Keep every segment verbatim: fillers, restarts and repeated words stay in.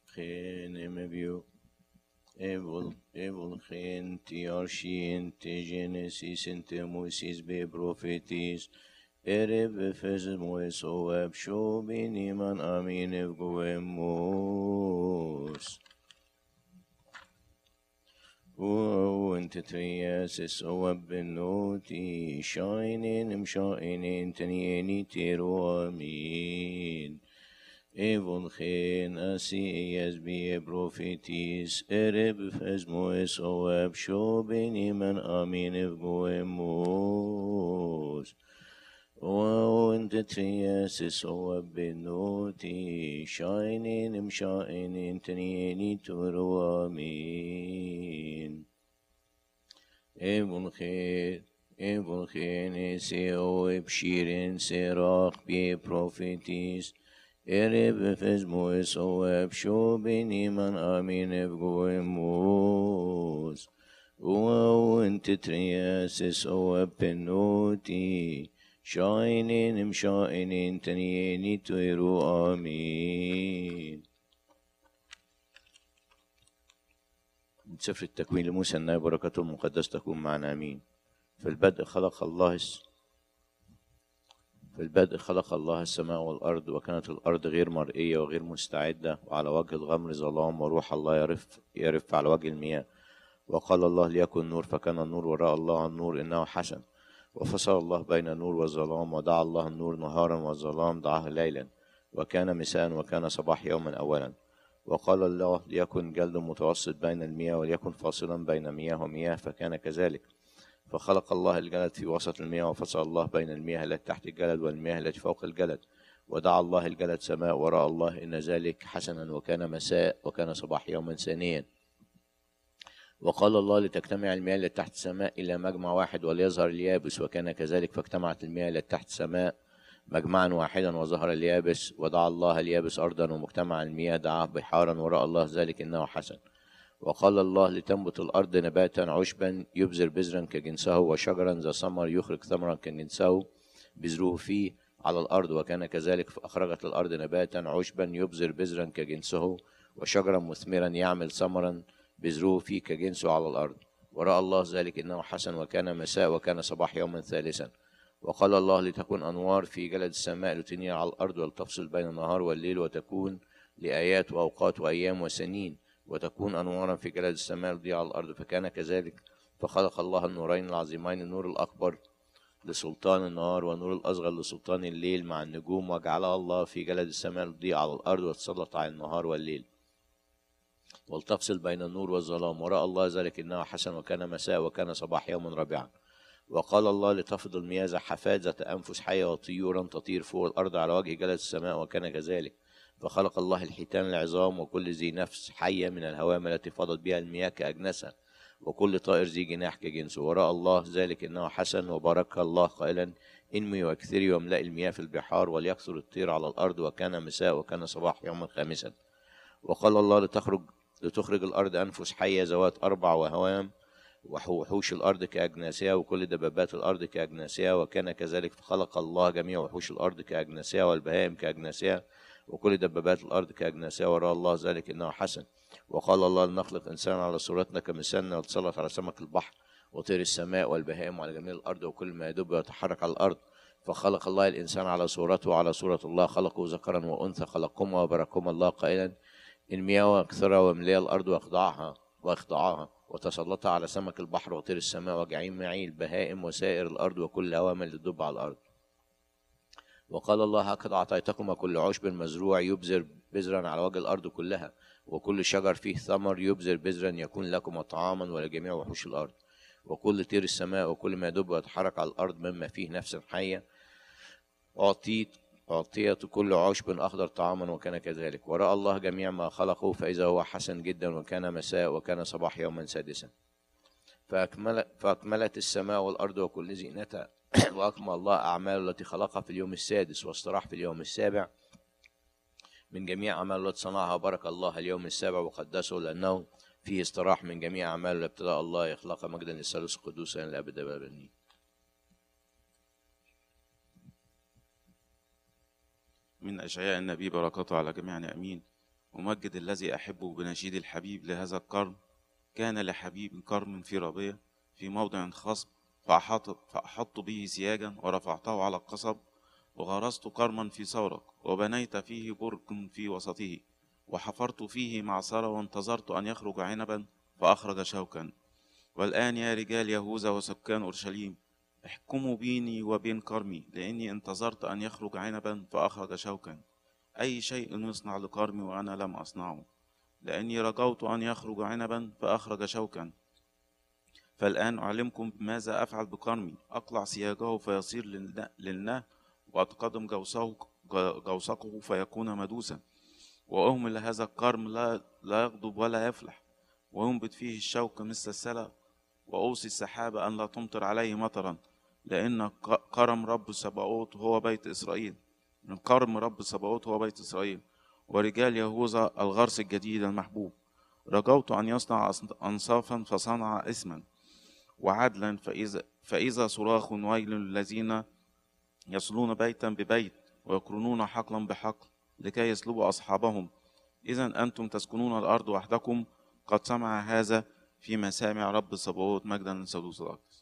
Genemebio, Evil, Evil, Gen, Tiarshin, Te Genesis, Te Moses, Be Prophetis, Ereb, Efes, Moes, Oab, Shobi, Niman, Amin, Evgoemos. وانت ترياس اواب بنوتي شاينين مشاينين تنيني تيرو امين ايفون خين اسي يزبي بروفيتيس ارب فزموس اواب شو بيني من امين افقويموس وانت ترياس اواب بنوتي شاينين مشاينين تنيني تيرو امين ايفون خير ايفون خين سيو بشيرين سيراق بي بروفيتيس ارب فزموس اواب شو بيني من امين افقويموس وانت ترياسس اواب بنوتي شاينين مشاينين تنيني تيرو امين. من سفر التكوين لموسى النبي بركته المقدس تكون معنا امين. في البدء خلق الله في البدء خلق الله السماء والأرض، وكانت الأرض غير مرئية وغير مستعدة، وعلى وجه الغمر ظلام، وروح الله يرف يرف على وجه المياه. وقال الله ليكن نور، فكان النور، وراء الله النور إنه حسن. وفصل الله بين النور والظلام، ودعا الله النور نهارا والظلام دعاه ليلا، وكان مساء وكان صباح يوما أولا. وقال الله ليكن جلد متوسط بين المياه، وليكن فاصلا بين مياه ومياه، فكان كذلك. فخلق الله الجلد في وسط المياه، وفصل الله بين المياه التي تحت الجلد والمياه التي فوق الجلد. ودعا الله الجلد سماء، ورأى الله إن ذلك حسنا، وكان مساء وكان صباح يوما ثانيا. وقال الله لتجتمع المياه التي تحت السماء إلى مجمع واحد، وليظهر اليابس، وكان كذلك. فاجتمعت المياه التي تحت السماء مجمعا واحدا، وظهر اليابس. ودعا الله اليابس أرضا، ومجتمع المياه دعاه بحارا، ورأى الله ذلك إنه حسن. وقال الله لتنبت الأرض نباتا عشبا يبذر بذرا كجنسه، وشجرا ذا ثمر يخرج ثمرا كجنسه بذروه فيه على الأرض، وكان كذلك. فأخرجت الأرض نباتا عشبا يبذر بذرا كجنسه، وشجرا مثمرا يعمل ثمرا بذروه فيه كجنسه على الأرض. ورأى الله ذلك إنه حسن، وكان مساء وكان صباح يوما ثالثا. وقال الله لتكن أنوار في جلد السماء لتنير على الأرض، ولتفصل بين النهار والليل، وتكون لآيات وأوقات وأيام وسنين، وتكون أنوارا في جلد السماء لتضيء على الأرض، فكان كذلك. فخلق الله النورين العظيمين، النور الأكبر لسلطان النهار، والنور الأصغر لسلطان الليل مع النجوم، وجعلها الله في جلد السماء لتضيء على الأرض، وتسلط على النهار والليل، ولتفصل بين النور والظلام. ورأى الله ذلك إنه حسن، وكان مساء وكان صباح يوم رابعا. وقال الله لتفض المياه زحفات ذات أنفس حية، وطيورا تطير فوق الأرض على وجه جلد السماء، وكان كذلك. فخلق الله الحيتان العظام، وكل ذي نفس حية من الهوام التي فضت بها المياه كأجنسها، وكل طائر ذي جناح كجنسه. ورأى الله ذلك إنه حسن، وبارك الله قائلا انمي واكثري، واملئي المياه في البحار، وليكثر الطير على الأرض. وكان مساء وكان صباح يوما خامسا. وقال الله لتخرج لتخرج الأرض أنفس حية ذوات أربع وهوام، وحوش الأرض كأجناسها، وكل دبابات الأرض كأجناسها، وكان كذلك. فخلق الله جميع وحوش الأرض كأجناسها، والبهائم كأجناسها، وكل دبابات الأرض كأجناسها. ورأى الله ذلك إنه حسن. وقال الله لنخلق إنسانا على صورتنا كمثالنا، وتسلط على سمك البحر وطير السماء والبهائم وعلى جميع الأرض وكل ما يدب ويتحرك على الأرض. فخلق الله الإنسان على صورته، وعلى صورة الله خلقه ذكرا وأنثى خلقهما، وباركهما الله قائلا انميا واكثرا، وامليا الأرض واخضعها واخضعاها، وتسلطها على سمك البحر وطير السماء وجميع البهائم وسائر الأرض وكل هوام اللي تدب على الأرض. وقال الله هكذا أعطيتكما كل عشب مزروع يبذر بذرا على وجه الأرض كلها، وكل شجر فيه ثمر يبذر بذرا يكون لكم طعاما ولجميع وحوش الأرض، وكل طير السماء وكل ما يدب ويتحرك على الأرض مما فيه نفس حية أعطيت أعطيت كل عشب أخضر طعاما، وكان كذلك. ورأى الله جميع ما خلقه، فإذا هو حسن جدا، وكان مساء وكان صباح يوما سادسا. فأكمل فأكملت السماء والأرض وكل زينتها وأكمل الله أعماله التي خلقها في اليوم السادس، واستراح في اليوم السابع من جميع أعماله التي صنعها. بارك الله اليوم السابع وقدسه، لأنه فيه استراح من جميع أعماله التي ابتدأ الله يخلق. مجدا للثالوث القدوس إلى الأبد الآبدين. من أشعياء النبي بركاته على جميعنا أمين. أمجد الذي أحبه بنشيد الحبيب لهذا الكرم. كان لحبيب كرم في ربية في موضع خصب، فأحط, فأحط به سياجا ورفعته على القصب، وغرست كرما في ثورق، وبنيت فيه برج في وسطه، وحفرت فيه معصرة، وانتظرت أن يخرج عنبا فأخرج شوكا. والآن يا رجال يهوذا وسكان أورشليم، احكموا بيني وبين كرمي، لأني انتظرت أن يخرج عنبا فأخرج شوكا. أي شيء يصنع لكرمي وأنا لم أصنعه، لأني رجوت أن يخرج عنبا فأخرج شوكا. فالآن أعلمكم ماذا أفعل بكرمي. أقلع سياجه فيصير للنهر، وأتقدم جوسقه فيكون مدوسا، وأهمل هذا الكرم لا, لا يغضب ولا يفلح، وينبت فيه الشوك مثل السلة، وأوصي السحابة أن لا تمطر عليه مطرا، لأن كرم رب سباوت هو بيت إسرائيل. من كرم رب سباوت هو بيت إسرائيل، ورجال يهوذا الغرس الجديد المحبوب. رجوت أن يصنع أنصافا فصنع اسما وعدلا، فإذا, فإذا صراخ ويل الذين يصلون بيتا ببيت ويقرنون حقلا بحقل لكي يسلبوا أصحابهم. إذا أنتم تسكنون الأرض وحدكم. قد سمع هذا في مسامع رب الصباوت. مجدا للثالوث الأقدس.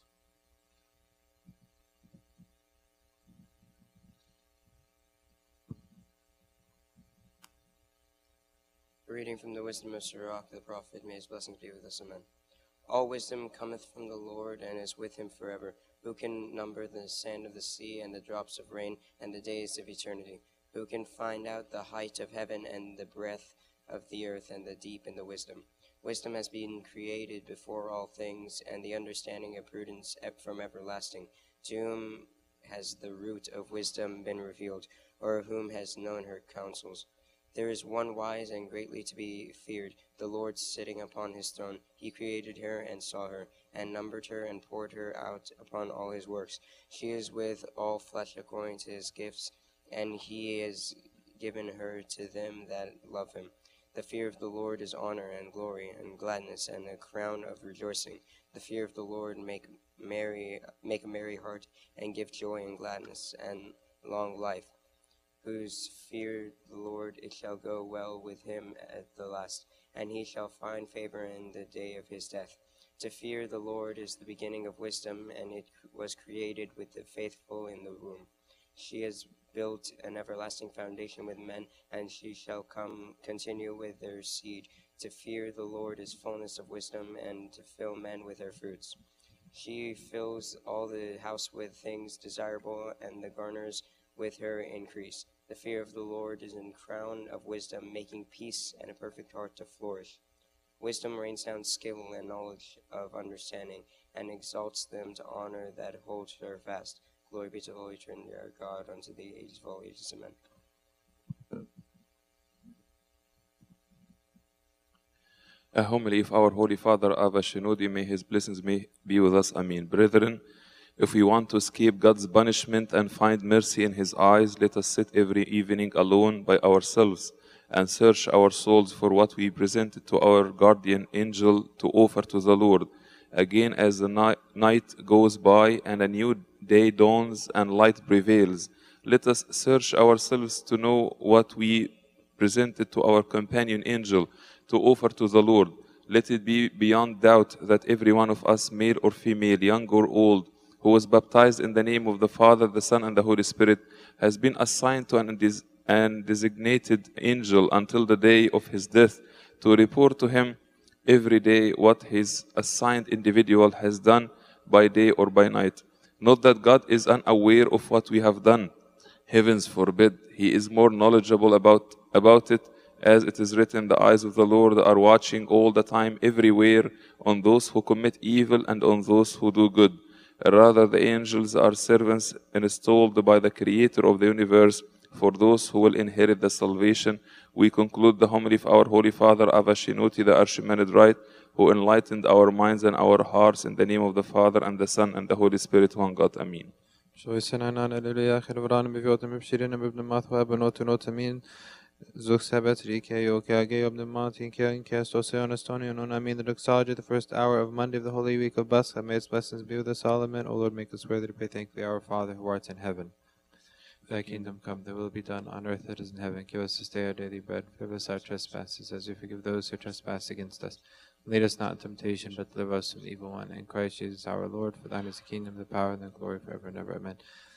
Reading from the wisdom of Sirach the prophet, may his blessings be with us, amen. All wisdom cometh from the Lord, and is with him forever. Who can number the sand of the sea, and the drops of rain, and the days of eternity? Who can find out the height of heaven, and the breadth of the earth, and the deep in the wisdom? Wisdom has been created before all things, and the understanding of prudence from everlasting. To whom has the root of wisdom been revealed, or whom has known her counsels? There is one wise and greatly to be feared, the Lord sitting upon his throne. He created her and saw her, and numbered her and poured her out upon all his works. She is with all flesh according to his gifts, and he has given her to them that love him. The fear of the Lord is honor and glory and gladness and a crown of rejoicing. The fear of the Lord make merry, make a merry heart, and give joy and gladness and long life. Whose fear the Lord, it shall go well with him at the last, and he shall find favor in the day of his death. To fear the Lord is the beginning of wisdom, and it was created with the faithful in the womb. She has built an everlasting foundation with men, and she shall come continue with their seed. To fear the Lord is fullness of wisdom, and to fill men with her fruits. She fills all the house with things desirable, and the garners with her increase. The fear of the Lord is a crown of wisdom, making peace and a perfect heart to flourish. Wisdom rains down skill and knowledge of understanding, and exalts them to honor that hold her fast. Glory be to the Holy Trinity, our God, unto the ages of all ages. Amen. A homily of our Holy Father Abba Shenouda, may his blessings may be with us. Amen. Brethren, if we want to escape God's punishment and find mercy in his eyes, let us sit every evening alone by ourselves and search our souls for what we presented to our guardian angel to offer to the Lord. Again, as the ni- night goes by and a new day dawns and light prevails, let us search ourselves to know what we presented to our companion angel to offer to the Lord. Let it be beyond doubt that every one of us, male or female, young or old, who was baptized in the name of the Father, the Son, and the Holy Spirit, has been assigned to an, des- an designated angel until the day of his death to report to him every day what his assigned individual has done by day or by night. Not that God is unaware of what we have done. Heavens forbid. He is more knowledgeable about, about it. As it is written, the eyes of the Lord are watching all the time, everywhere, on those who commit evil and on those who do good. Rather, the angels are servants installed by the Creator of the universe for those who will inherit the salvation. We conclude the homily of our Holy Father, Abba Shenouda, the Archimandrite, who enlightened our minds and our hearts, in the name of the Father, and the Son, and the Holy Spirit, one God. Amen. Zug Sabbath Rike Yokage of the Mountain Killing Castosian Estonian on I mean the doxology the first hour of Monday of the Holy Week of Pascha. May its blessings be with us all. Amen. O Lord, make us worthy to pray thankfully our Father who art in heaven. Thy kingdom come, thy will be done on earth as it is in heaven. Give us this day our daily bread. Forgive us our trespasses as we forgive those who trespass against us. Lead us not into temptation, but deliver us from the evil one. In Christ Jesus our Lord, for thine is the kingdom, the power, and the glory forever and ever. Amen.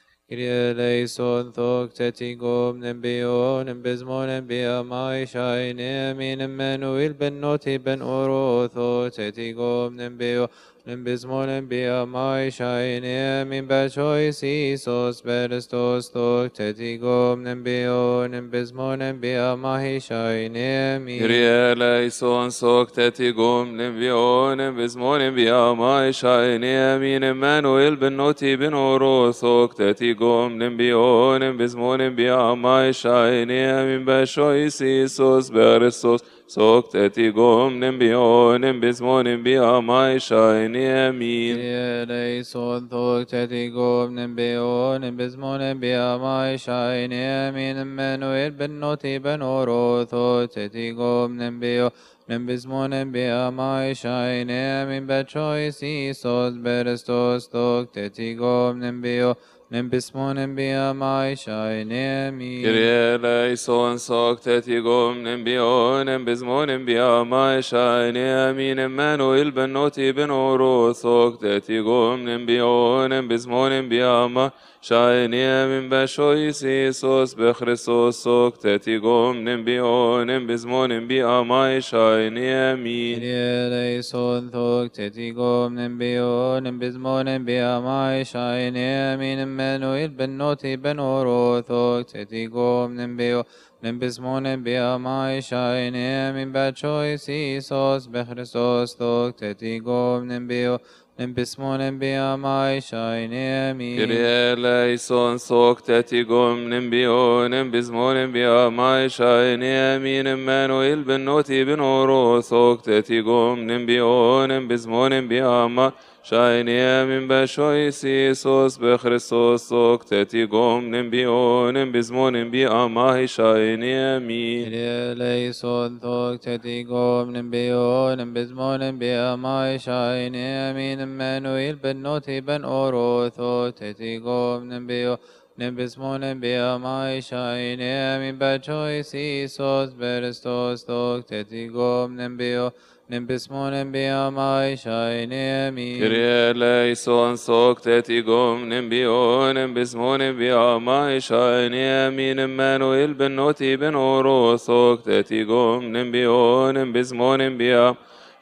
Kyrie eleison thok tetigom nembio nembizmo nembia mai shaine min Emmanuel ben noti ben orotho tetigom nembio nembizmo nembia mai shaine min bachois Isos berestos thok tetigom nembio nembizmo nembia mai shaine min Kyrie eleison thok tetigom nembio nembizmo nembia mai shaine min Emmanuel ben noti ben orotho tetigom Gom nembio nembizmo nembia mai shaine min bashois Isos berestos sok tetigom nembio nembizmo nembia mai shaine amin. Kyrie eleison thok tetigom nembio nembizmo nembia mai shaine min Emmanuel ben noti ben orotho tetigom nembio nembizmo nembia mai shaine min bachois Isos berestos thok tetigom nembio nembizmo nembia mai shaine min. Kyrie eleison thok tetigom nembio nembizmo nembia mai shaine min Emmanuel ben noti ben orotho tetigom nembio nembizmo nembia mai shaine min bashois Isos beChristos thok tetigom nembio nembizmo nembia mai shaine amin. Kyrie eleison thok tetigom nembio nembizmo nembia mai shaine min Emmanuel ben noti ben orotho tetigom nembio nembizmo nembia mai shaine min bachois Isos beChristos thok tetigom nembio nembizmo nembia mai shaine min. Kyrie eleison thok tetigom nembio nembizmo nembia mai shaine min Emmanuel ben noti ben orotho tetigom nembio nembizmo nembia mai shaine min bashois Isos beChristos thok tetigom nembio nembizmo nembia mai shaine amin. Kyrie eleison thok tetigom nembio nembizmo nembia mai shaine min Emmanuel ben noti ben orotho tetigom nembio nembizmo nembia mai shaine min bachois Isos berestos thok tetigom nembio nembizmo nembia mai shaine min. Kyrie eleison thok tetigom nembio nembizmo nembia mai shaine min Emmanuel ben noti ben orotho tetigom nembio nembizmo nembia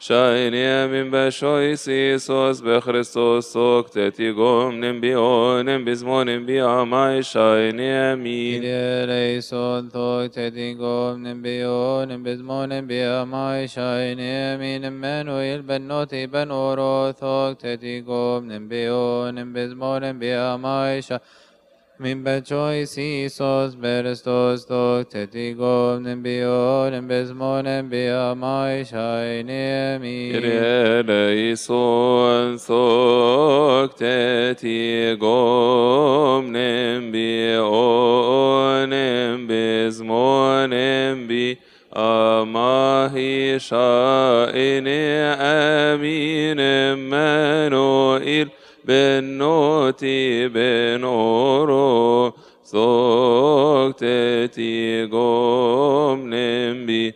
shaine min bashois Isos beChristos thok tetigom nembio nembizmo nembia mai shaine amin. Kyrie eleison thok tetigom nembio nembizmo nembia mai shaine min Emmanuel ben noti ben orotho tetigom nembio nembizmo nembia mai shaine min bachois Isos berestos thok tetigom nembio nembizmo nembia mai shaine min. Kyrie eleison thok tetigom nembio nembizmo nembia mai shaine amin Emmanuel ben noti ben oro thok tetigom nembio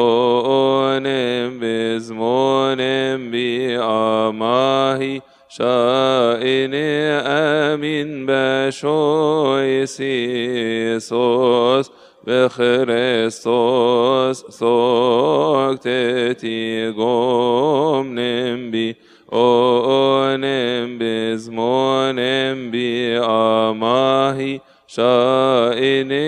nembizmo nembia mai shaine amin bashois Isos beChristos thok tetigom nembio nembizmo nembia mai shaine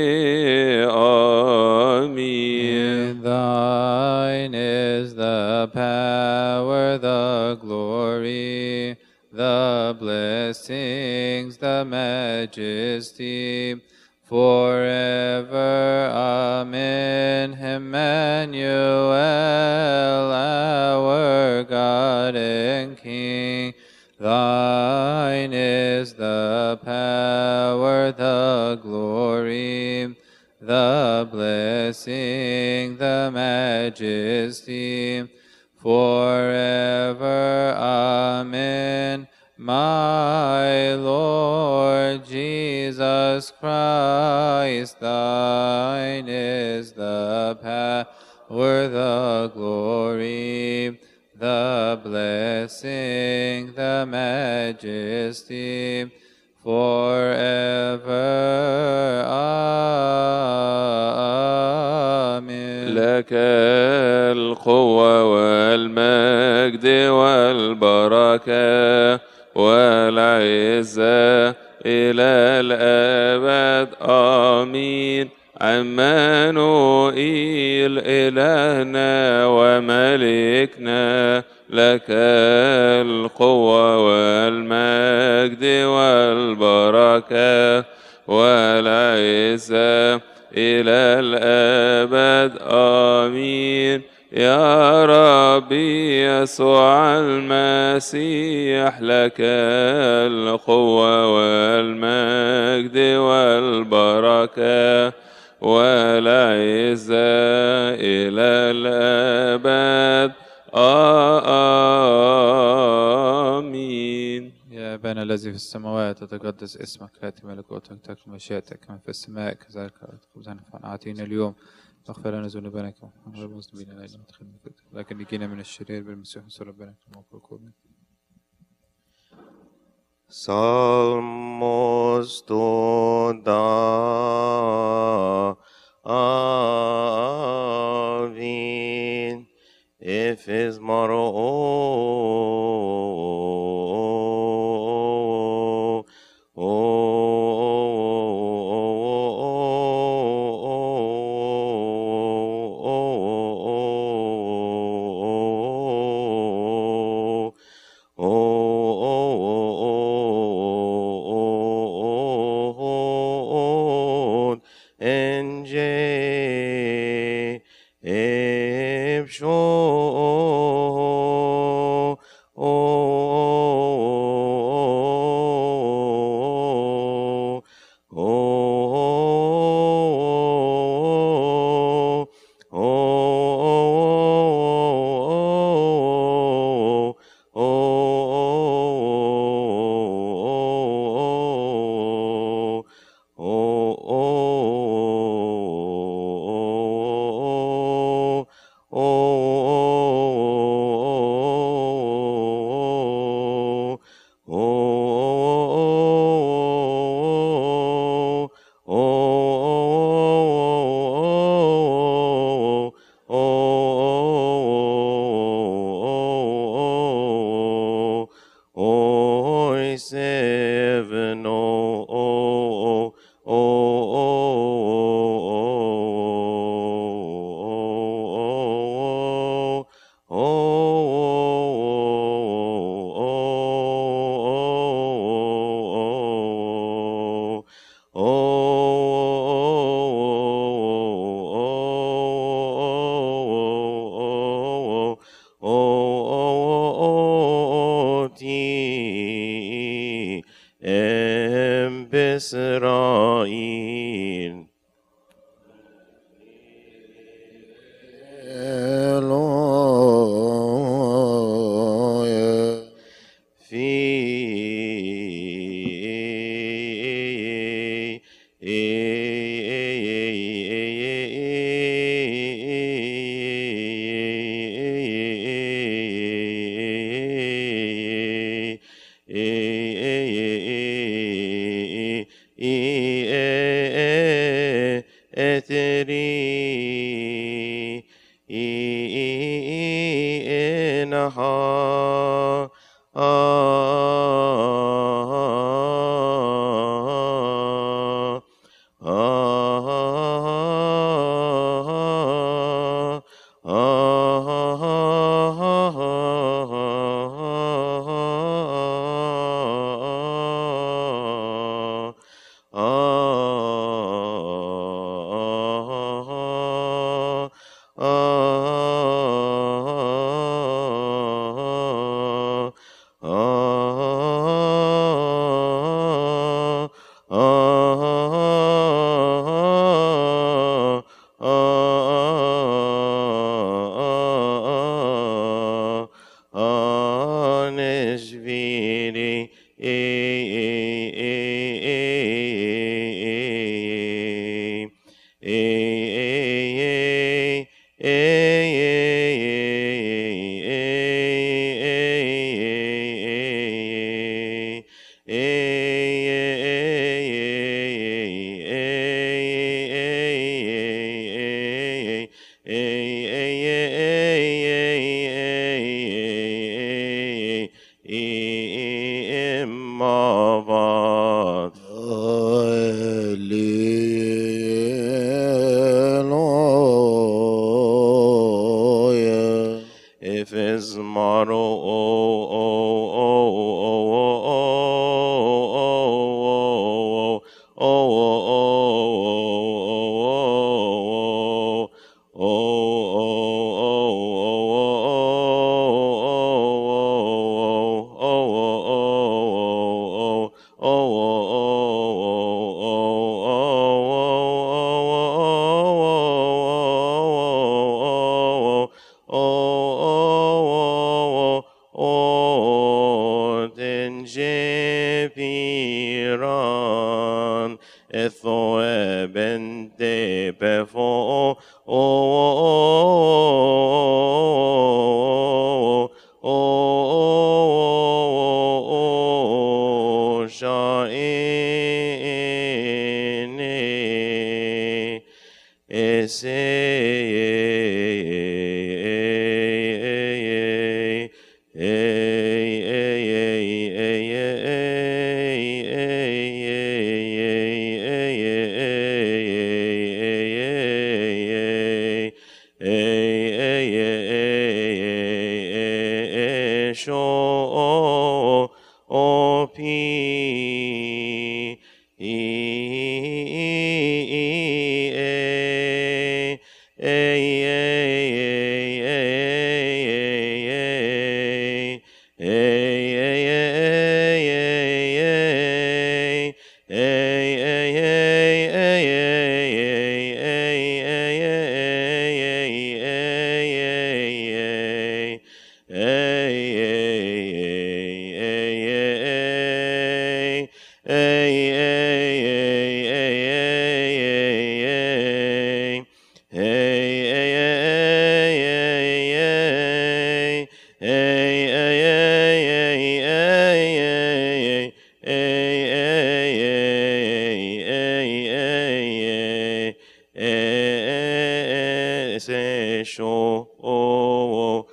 amin. Thine is the power, the glory, the blessings, the majesty, forever. Amen. Emmanuel, our God and King, thine is the power, the glory, the blessing, the majesty, forever. Amen. My Lord Jesus Christ, thine is the power, the glory, the blessing, the majesty, forever. Amen. لك القوة والمجد والبركة والعزة إلى الأبد. آمين. عمانوئيل إلهنا وملكنا، لك القوة والمجد والبركة والعزة إلى الأبد. آمين. يا ربي يسوع المسيح، لك القوة والمجد والبركة والعزة إلى الأبد. آمين. يا أبانا الذي في السماوات، تتقدس اسمك، تأتي ملكوتك، تكن مشيئتك كما في السماء كذلك على الأرض. خبزنا أعطينا اليوم، واغفر لنا ذنوبنا كما نغفر المذنبين إلينا، لا تدخلنا في الفتنة لكن نجينا من الشرير بالمسيح يسوع ربنا. Salmos to David, if his maro إسرائيل. Ah إمّا Hallelujah. If is maro o o o o Piran etho ben de befo o o shaine ese show o pi show o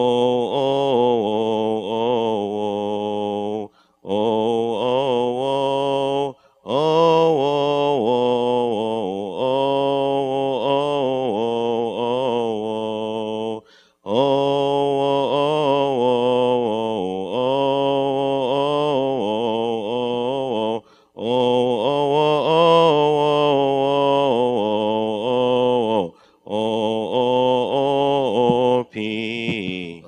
P.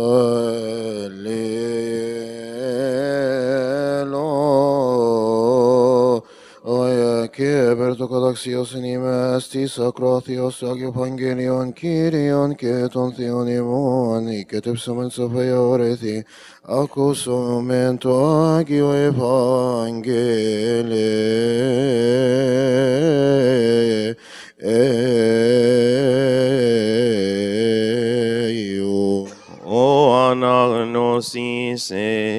Alleluia. Que bertokadaxios inimes tis acrothios ag evangelion Kyrion και των Θεών ημών οικετεύσομεν σοφία ορέθη ακούσομεν το Άγιο Ευαγγέλιο. O anagnosis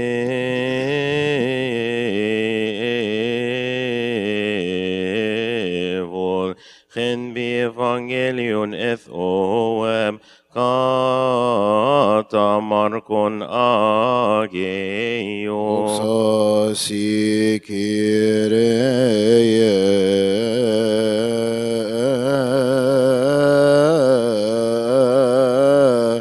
evol gen bi evangelion eth oem kata markon ageo. Oxasi Kyrie.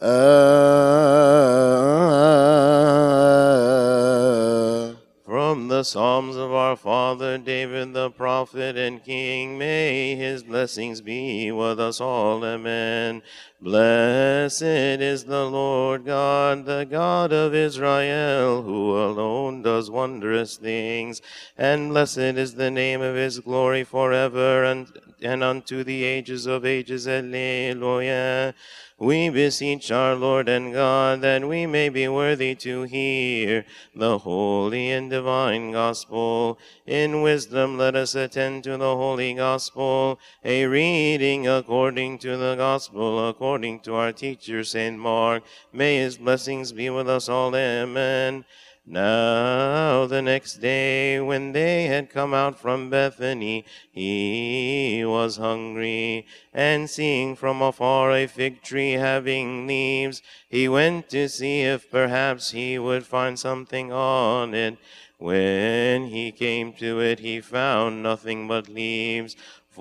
From the Psalms of our father David the prophet and king, may his blessings be with us all. Amen. Blessed is the Lord God, the God of Israel, who alone does wondrous things, and blessed is the name of his glory forever and, and unto the ages of ages. Alleluia. We beseech our Lord and God that we may be worthy to hear the holy and divine gospel. In wisdom let us attend to the holy gospel, a reading according to the gospel, according to our teacher Saint Mark. May his blessings be with us all. Amen. Now the next day, when they had come out from Bethany, he was hungry. And seeing from afar a fig tree having leaves, he went to see if perhaps he would find something on it. When he came to it, he found nothing but leaves,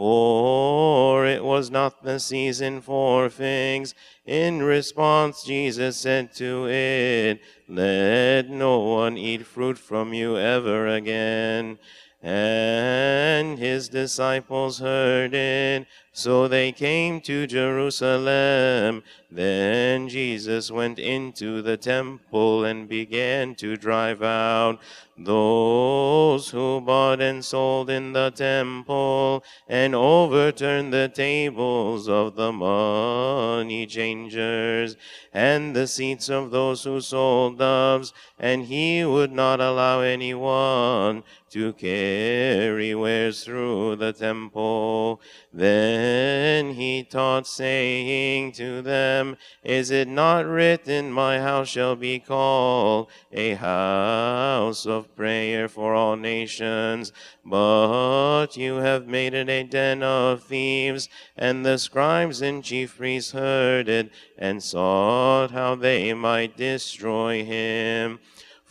for it was not the season for figs. In response, Jesus said to it, "Let no one eat fruit from you ever again." And his disciples heard it, so they came to Jerusalem. Then Jesus went into the temple and began to drive out those who bought and sold in the temple, and overturned the tables of the money changers and the seats of those who sold doves, and he would not allow anyone to carry wares through the temple. Then he taught, saying to them, "Is it not written, my house shall be called a house of prayer for all nations? But you have made it a den of thieves." And the scribes and chief priests heard it, and sought how they might destroy him.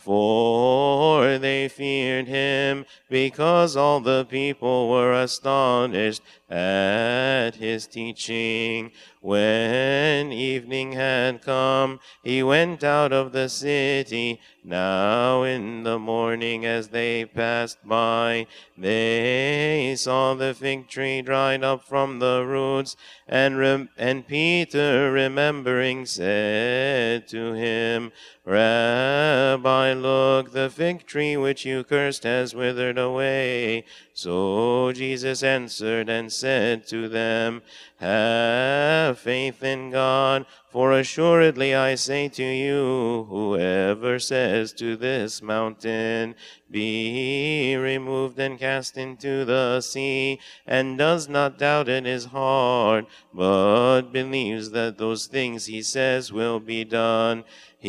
For they feared him, because all the people were astonished at his teaching. When evening had come, he went out of the city. Now in the morning, as they passed by, they saw the fig tree dried up from the roots. And, rem- and Peter, remembering, said to him, "Rabbi, look, the fig tree which you cursed has withered away." So Jesus answered and said to them, "Have faith in God, for assuredly I say to you, whoever says to this mountain, 'Be removed and cast into the sea,' and does not doubt in his heart, but believes that those things he says will be done,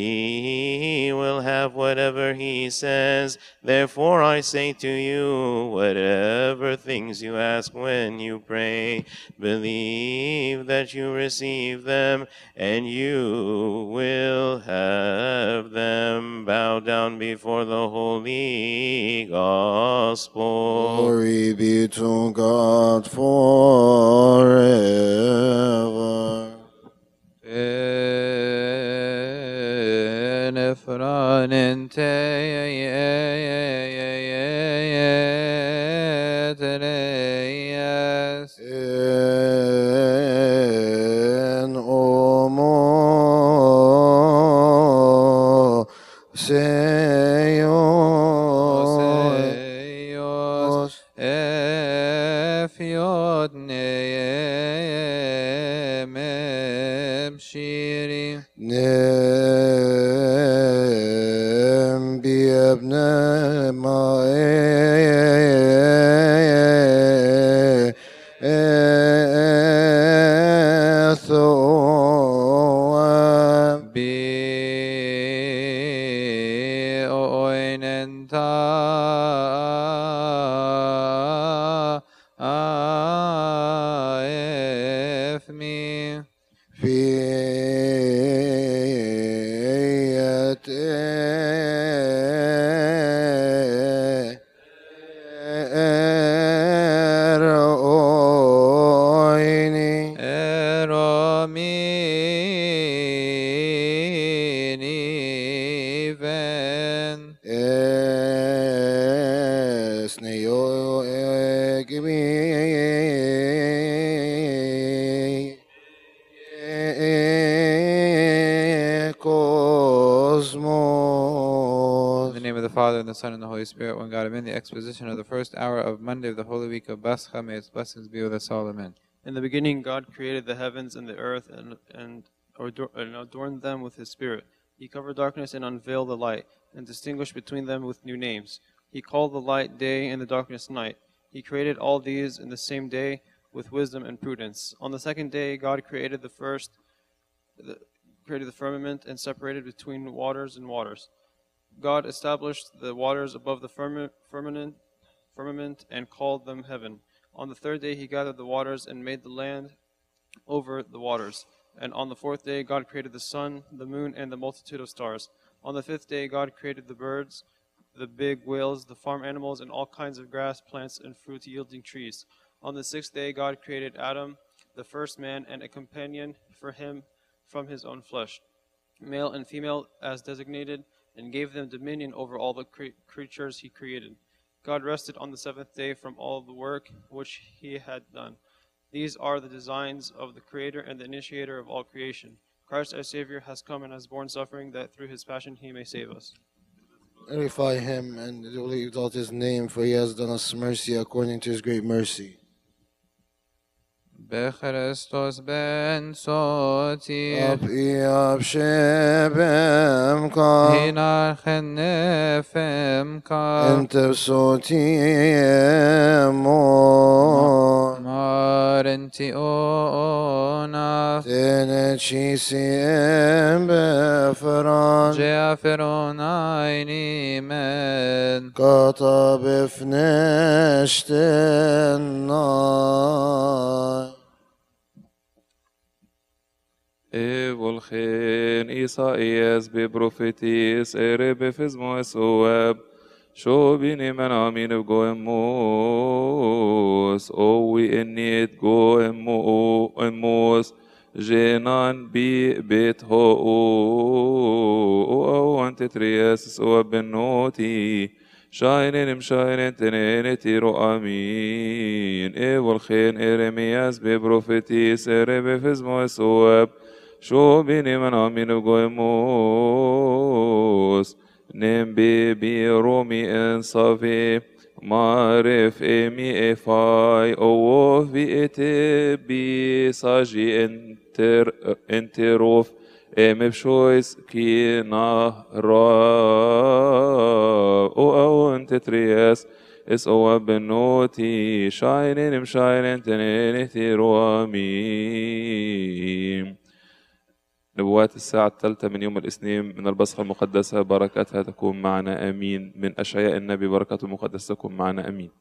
he will have whatever he says. Therefore I say to you, whatever things you ask when you pray, believe that you receive them, and you will have them." Bow down before the holy gospel. Glory be to God forever. Efranen En omo Señor, Efiod neem shiri nem biebne mae ethoam bi oinenta aefmi Fiat eroini eromini ven esneo egimi cosmos. In the name of the Father, and the Son, and the Holy Spirit, one God, amen. The exposition of the first hour of Monday of the Holy Week of Pascha. May its blessings be with us all, amen. In the beginning, God created the heavens and the earth and, and, ador- and adorned them with His Spirit. He covered darkness and unveiled the light, and distinguished between them with new names. He called the light day and the darkness night. He created all these in the same day with wisdom and prudence. On the second day, God created the first, the, created the firmament and separated between waters and waters. God established the waters above the firma- firmament, firmament and called them heaven. On the third day he gathered the waters and made the land over the waters. And on the fourth day God created the sun, the moon, and the multitude of stars. On the fifth day God created the birds, the big whales, the farm animals, and all kinds of grass, plants, and fruit-yielding trees. On the sixth day God created Adam, the first man, and a companion for him from his own flesh, male and female as designated, and gave them dominion over all the cre- creatures he created. God rested on the seventh day from all the work which he had done. These are the designs of the Creator and the Initiator of all creation. Christ our Savior has come and has borne suffering, that through his passion he may save us. Glorify him and duly exalt his name, for he has done us mercy according to his great mercy. بخريستوس بن صوتي Up iab shebem ka هنا خنفم كا ente soti mo مارنتي اونا tene chisiem beferan جافرون عيني من kata befneshten nai. Evolgen Isaias beprofetis ere befismos oab Shobini men amin of goemos O we enit goemos Jenan bi bet ho o antitrias o benoti Shainin shainin tenene tiro amin Evolgen Eremias beprofetis ere befismos oab شو بيني من عمين وقويموس نم بي بي رومي انصافي معرف امي افاي او في اتي بي ساجي انتر انتروف ام بشويس كي نهرا او او انت ترياس اس او بنوتي شاينين مشاينين تنين تيرو امين نبوات الساعة الثالثة من يوم الاثنين من البصخة المقدسة بركاتها تكون معنا أمين من أشعياء النبي بركاته المقدسة تكون معنا أمين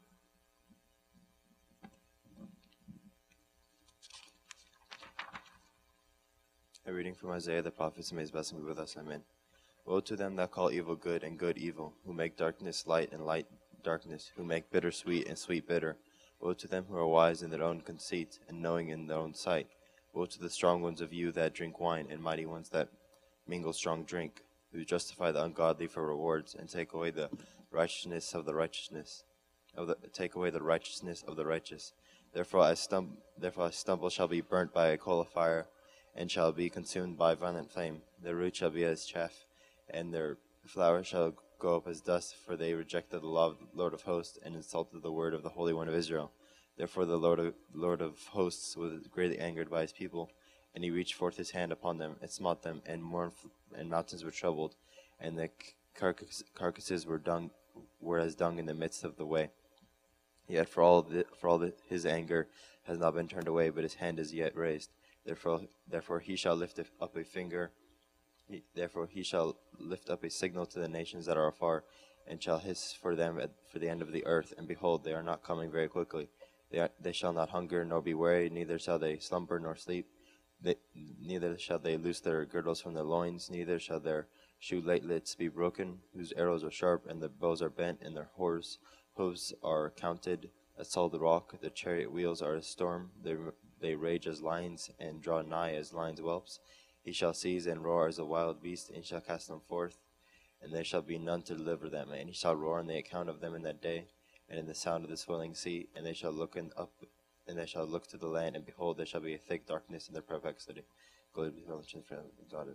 A reading from Isaiah the prophet, may his blessing be with us, amen. Woe to them that call evil good and good evil, who make darkness light and light darkness, who make bitter sweet and sweet bitter. Woe to them who are wise in their own conceit and knowing in their own sight. Woe to the strong ones of you that drink wine, and mighty ones that mingle strong drink, who justify the ungodly for rewards, and take away the righteousness of the righteousness, of the take away the righteousness of the righteous. Therefore I stumble, therefore I stumble shall be burnt by a coal of fire, and shall be consumed by violent flame. Their root shall be as chaff, and their flower shall go up as dust, for they rejected the law of the Lord of hosts, and insulted the word of the Holy One of Israel. Therefore the Lord of, Lord of hosts was greatly angered by his people, and he reached forth his hand upon them, and smote them, and mournful, and mountains were troubled, and the carcass, carcasses were dung, were as dung in the midst of the way. Yet for all the, for all the, his anger has not been turned away, but his hand is yet raised. Therefore, therefore he shall lift up a finger. He, therefore he shall lift up a signal to the nations that are afar, and shall hiss for them at, for the end of the earth. And behold, they are not coming very quickly. They, are, they shall not hunger nor be weary, neither shall they slumber nor sleep. They, neither shall they loose their girdles from their loins, neither shall their shoelacelets be broken, whose arrows are sharp, and their bows are bent, and their horse hooves are counted as solid rock. Their chariot wheels are a storm. They, they rage as lions, and draw nigh as lions' whelps. He shall seize and roar as a wild beast, and he shall cast them forth, and there shall be none to deliver them. And he shall roar in the account of them in that day, and in the sound of the swelling sea, and they shall look in up, and they shall look to the land, and behold, there shall be a thick darkness in their perplexity. Glory be to God.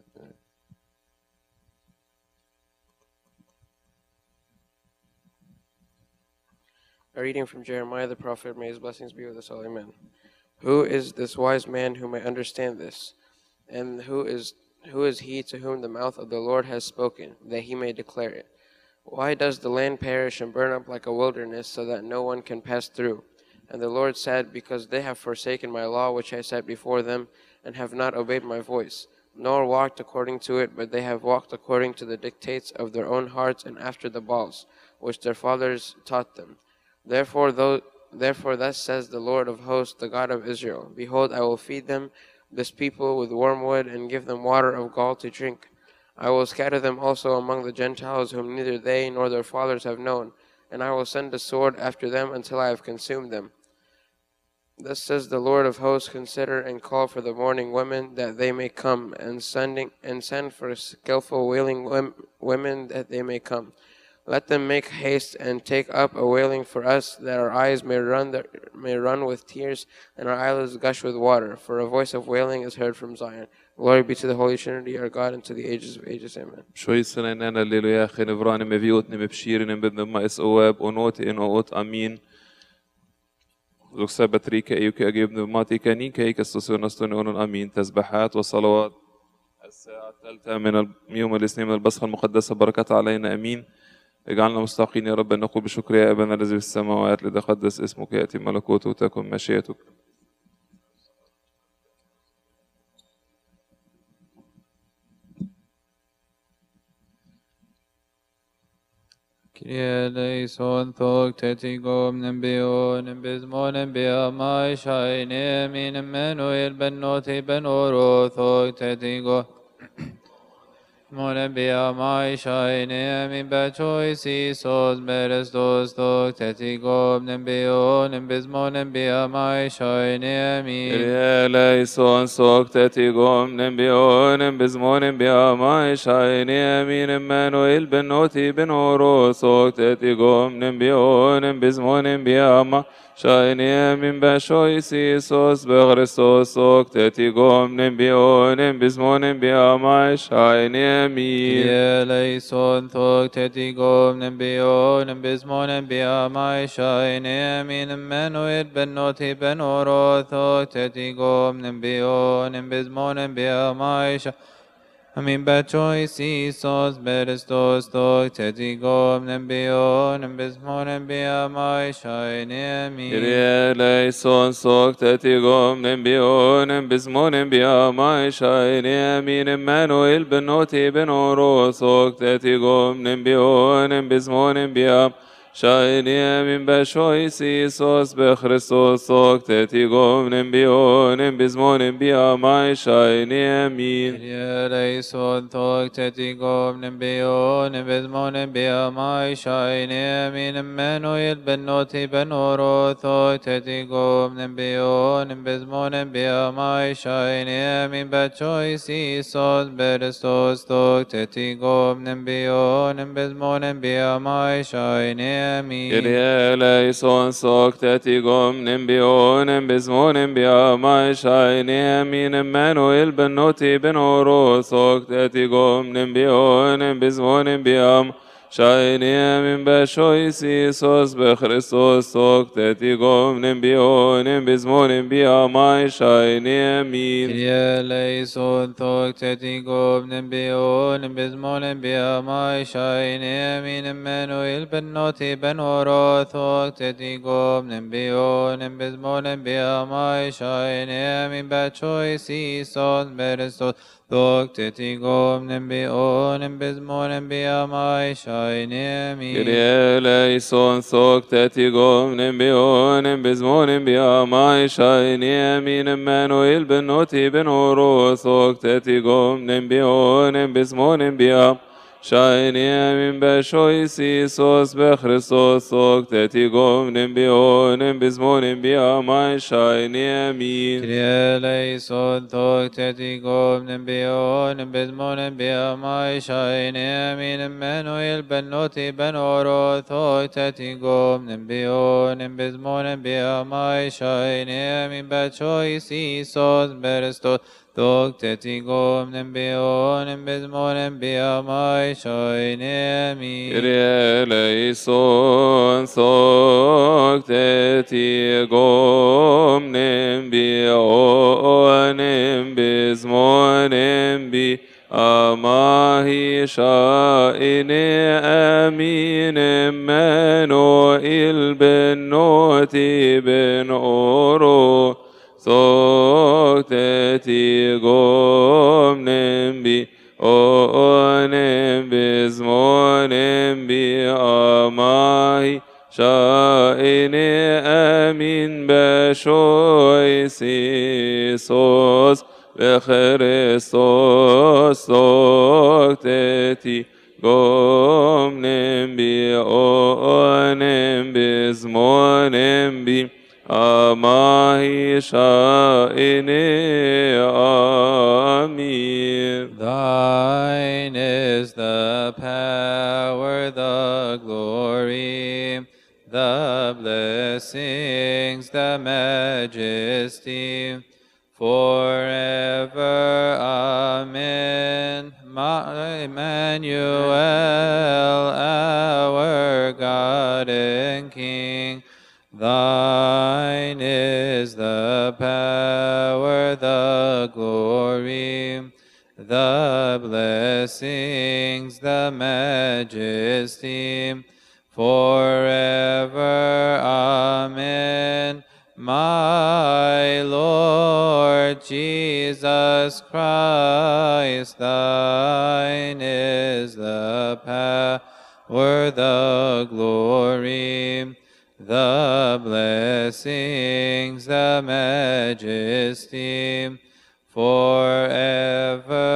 A reading from Jeremiah the prophet, may his blessings be with us all, amen. Who is this wise man who may understand this? And who is who is he to whom the mouth of the Lord has spoken, that he may declare it? Why does the land perish and burn up like a wilderness, so that no one can pass through? And the Lord said, because they have forsaken my law which I set before them, and have not obeyed my voice. nor walked according to it, but they have walked according to the dictates of their own hearts and after the Baals, which their fathers taught them. Therefore, though, therefore thus says the Lord of hosts, the God of Israel, Behold, I will feed them, this people, with wormwood, and give them water of gall to drink. I will scatter them also among the Gentiles, whom neither they nor their fathers have known, and I will send a sword after them until I have consumed them. Thus says the Lord of hosts, Consider and call for the mourning women, that they may come, and sending and send for skillful wailing women, that they may come. Let them make haste and take up a wailing for us, that our eyes may run the, may run with tears, and our eyelids gush with water. For a voice of wailing is heard from Zion. Glory be to the Holy Trinity, our God, and to the ages of ages. Amen. شوي سنة أنا الليلو يا أخي نفراني مبيوتني مبشيرين بدنا ما إسقواب ونوتي إنوت أمين. لو سبت ريكا أيوكي أجيب نماتي كانين كي كستوسي ونستوني أونن أمين. تسبحات وصلوات الساعة الثالثة من يوم الاثنين من البصخة المقدسة بركات علينا أمين. اجعلنا مستحقين يا رب أن نقول بشكر يا أبانا الذي في السماوات لتقدس اسمك يأتي ملكوته وتكن مشيئتك. Kyrie eleison thok tetigom nembion nembizmon nembia mai shaine min Emmanuel ben noti ben oro thok tetigom mon bia mai shaine min bachoi si sos beres dos thok tetigom nembio nembizmon nembia mai shaine min Kyrie eleison thok tetigom nembio nembizmon nembia mai shaine min Emmanuel ben noti ben oro thok tetigom nembio nembizmon nembia mai shaine min bachoi si sos beres thok tetigom nembio nembizmon nembia mai shaine Kyrie eleison thok tetigom nembio nembizmon nembia mai shaine min Emmanuel ben noti ben oro thok tetigom nembio nembizmon nembia mai shaine Amin bachoi si sos berestos thok tetigom nembio nembizmon nembia mai shaine min Kyrie eleison thok tetigom nembio nembizmon nembia mai shaine min Emmanuel ben noti ben oro thok tetigom nembio nembizmon nembia shaine min bachoi si sos beChristos thok tetigom nembio nembizmon nembia mai shaine min Kyrie eleison thok tetigom nembio nembizmon nembia mai shaine min Emmanuel ben noti ben oro thok tetigom nembio nembizmon nembia mai shaine min bachoi si sos berestos thok tetigom nembio nembizmon nembia mai shaine Kyrie eleison thok tetigom nembio nembizmon nembia mai shaine min Emmanuel ben noti ben oro thok tetigom nembio nembizmon nembia shaine min bachoi si sos beChristos thok tetigom nembio nembizmon nembia mai shaine min Kyrie eleison thok tetigom nembio nembizmon nembia mai shaine min Emmanuel ben noti ben oro thok tetigom nembio nembizmon nembia mai shaine min bachoi si sos berestos thok tetigom nembio nembizmon nembia mai shaine min Kyrie eleison thok tetigom nembio nembizmon nembia mai shaine min Emmanuel ben noti ben oro thok tetigom nembio nembizmon nembia shaine min bachoi si sos beChristos thok tetigom nembio nembizmon nembia mai shaine min Kyrie eleison thok tetigom nembio nembizmon nembia mai shaine min Emmanuel ben noti ben oro thok tetigom nembio nembizmon nembia mai shaine min bachoi si sos berestos thok tetigom nembio nembizmon nembia mai shaine min Kyrie eleison thok tetigom nembio nembizmon nembia mai shaine amin Emmanuel ben noti ben oro thok tetigom بي أونم بزمونم بي أماي شائني أمين بشوي سيسوس بخريستوس سوكتتي قومنم بي أونم بزمونم بي أماي شائني آمين. Thine is the power, the glory, the blessings, the majesty, forever. Amen. Emmanuel, our God and King, thine is the power, the glory, the blessings, the majesty, forever. Amen. My Lord Jesus Christ, thine is the power, the glory, the blessings, the majesty, forever.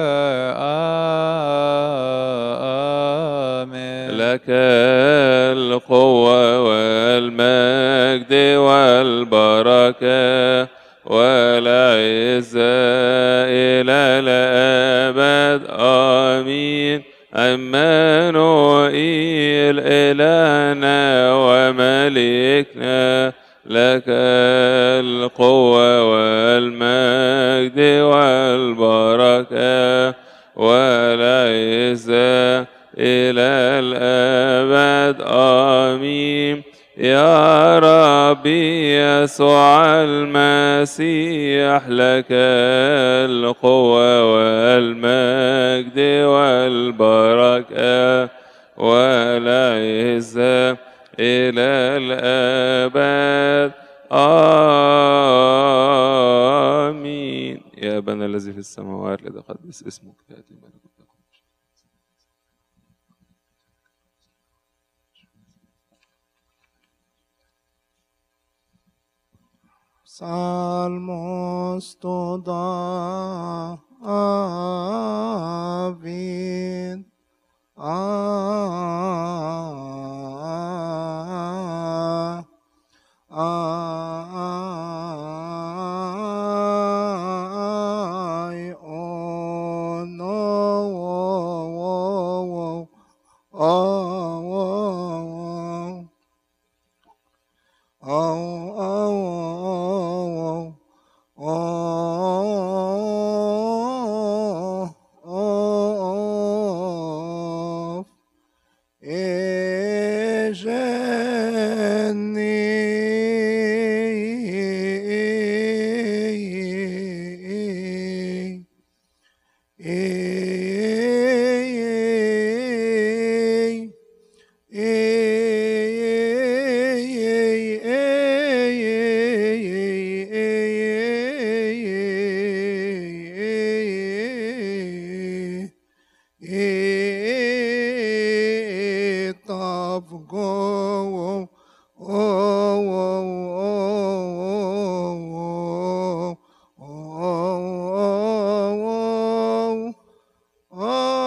Amen. لك القوة والمجد والبركة والعزة إلى الأبد. آمين. عمانوئيل إلهنا وملكنا، لك القوة والمجد والبركة والعزة إلى الأبد. آمين. يا ربي يسوع المسيح، لك القوة والمجد والبركة والعزة إلى الأبد. آمين. يا أبانا الذي في السماوات ليتقدس اسمك، يأتي ملكوتك. Salmos to David. Ah, I oh no, oh, oh, oh, oh, oh,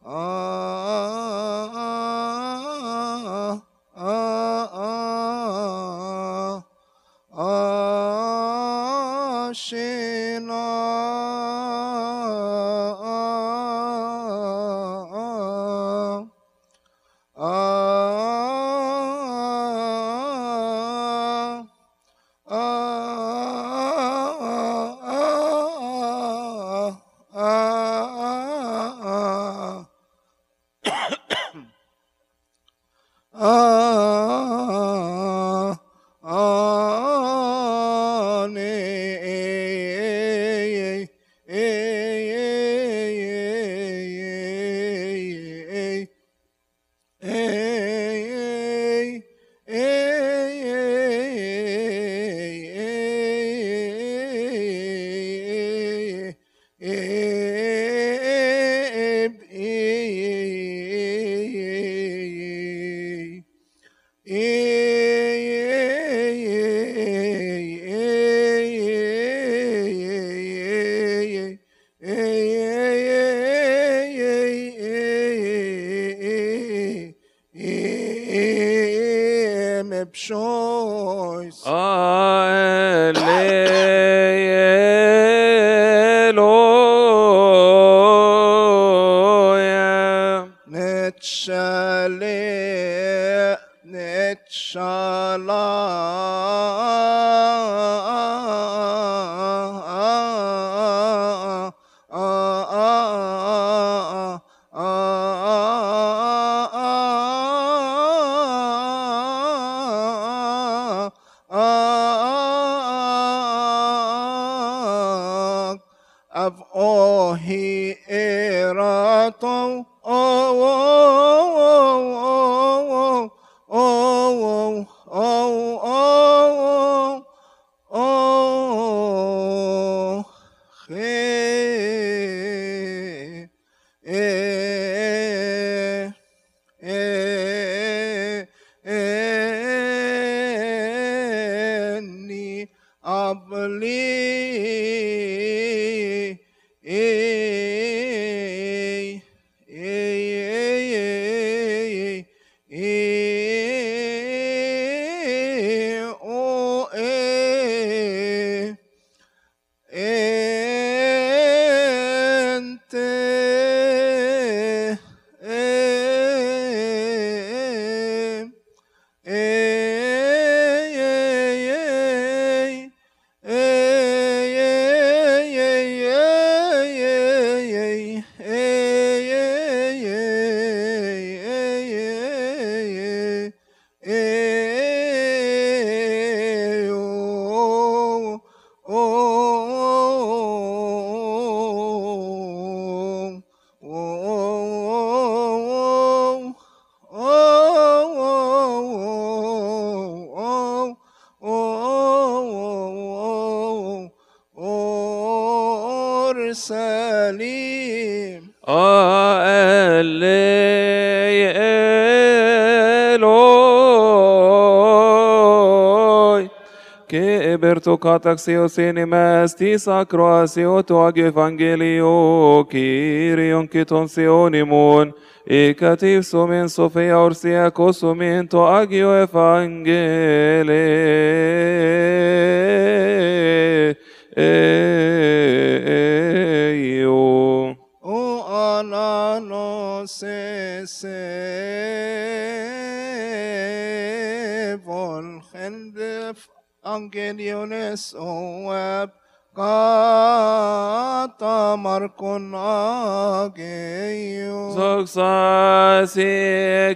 ah, ah, ah, Ashina, ah, ah, Mepshois. Alleluia. Netshale, Netshala, of Ohi Erato, oh, oh, oh, oh, oh, oh, oh, oh, oh, hey, eh, eh, Eni Abli, eh, eh, eh, oh, eh, ente, eh, Salim. Alleluia. Che eberto cataxio senimes tis acroasio to ag evangelio Kyrion kiton sionimon e cativ sumen sofia orsia cosumento agio evangele eo. O anano se se vol hendef angeliones oab kata markon ageio. Zoxasi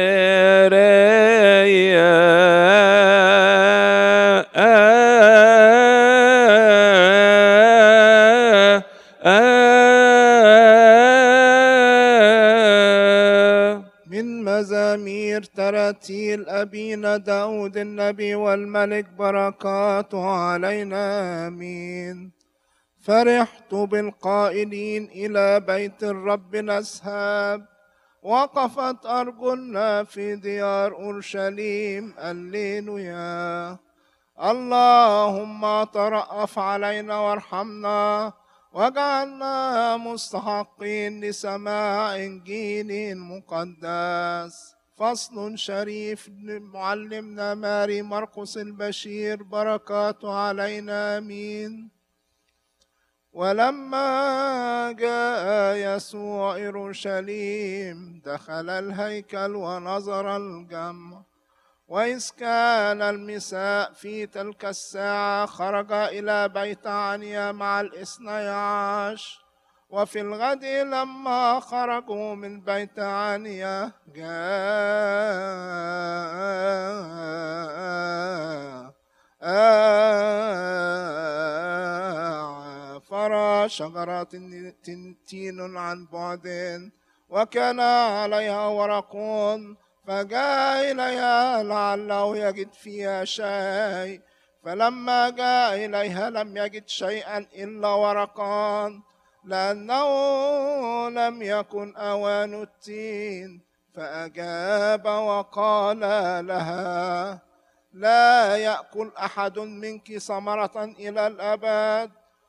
من مزامير تراتيل أبينا داود النبي والملك بركاته علينا آمين. فرحت بالقائلين إلى بيت الرب نذهب، وقفت أرجلنا في ديار أورشليم. الليلويا. اللهم ترأف علينا وارحمنا، وجعلنا مستحقين لسماع إنجيل مقدس. فصل شريف لمعلمنا ماري مرقس البشير، بركاته علينا آمين. ولما جاء يسوع أورشليم دخل الهيكل ونظر الجمع، وإذ كان المساء في تلك الساعة خرج إلى بيت عنيا مع الاثني عشر. وفي الغد لما خرجوا من بيت عنيا جاء فرى شجرة تين عن بعد، وكان عليها ورقون، فجاء إليها لعله يجد فيها شيء. فلما جاء إليها لم يجد شيئا إلا ورقان، لأنه لم يكن أوان التين. فأجاب وقال لها: لا يأكل أحد منك ثمرة إلى الأبد.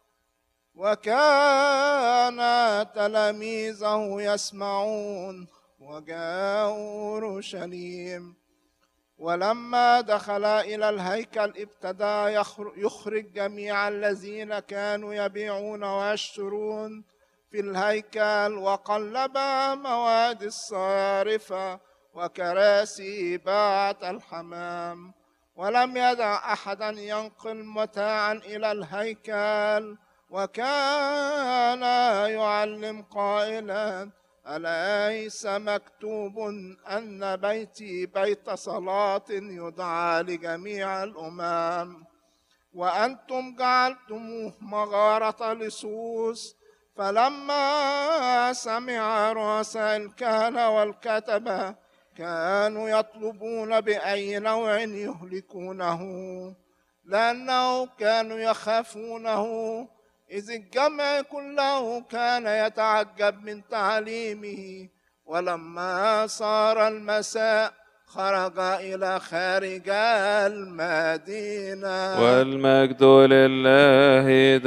وكان تلاميذه يسمعون وجاءوا أورشليم. ولما دخل إلى الهيكل ابتدى يخرج جميع الذين كانوا يبيعون ويشترون في الهيكل، وقلب مواد الصارفة وكراسي باعة الحمام، ولم يدع أحدا ينقل متاعا إلى الهيكل. وكان يعلم قائلا: أليس مكتوب أن بيتي بيت صلاة يدعى لجميع الأمم؟ وأنتم جعلتموه مغارة لصوص. فلما سمع رؤساء الكهنة والكتبة كانوا يطلبون بأي نوع يهلكونه، لأنه كانوا يخافونه، إذ الجمع كله كان يتعجب من تعليمه. ولما صار المساء خرج إلى خارج المدينة. والمجد لله